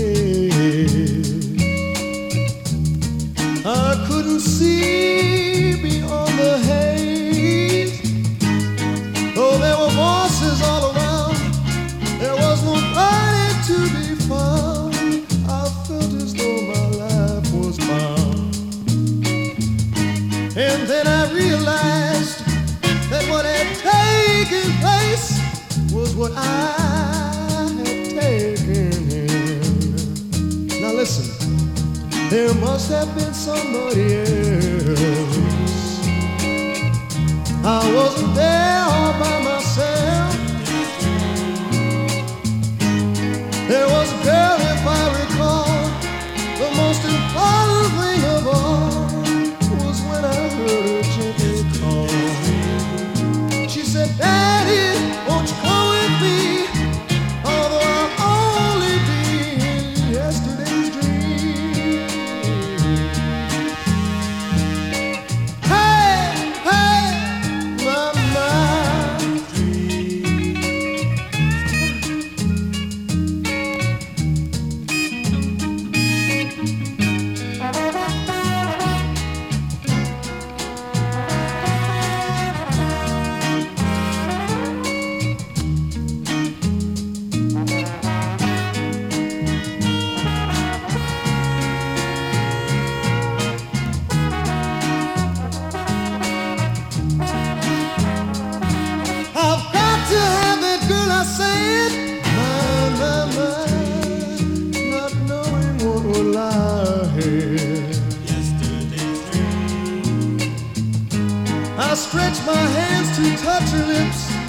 I couldn't see beyond the haze. Though there were voices all around, there was nobody to be found. I felt as though my life was bound. And then I realized that what had taken place was what I had taken in. Now listen, there must have been somebody else. I wasn't there all by myself. There was a girl, if I recall. The most important thing of all was when I heard her gently call. She said, Daddy, won't you come with me? Although I'll only be in yesterday's dream. Hey, hey, my mind. I've got to have that girl, I said. My, not knowing what will lie ahead. I stretched my hands to touch her lips.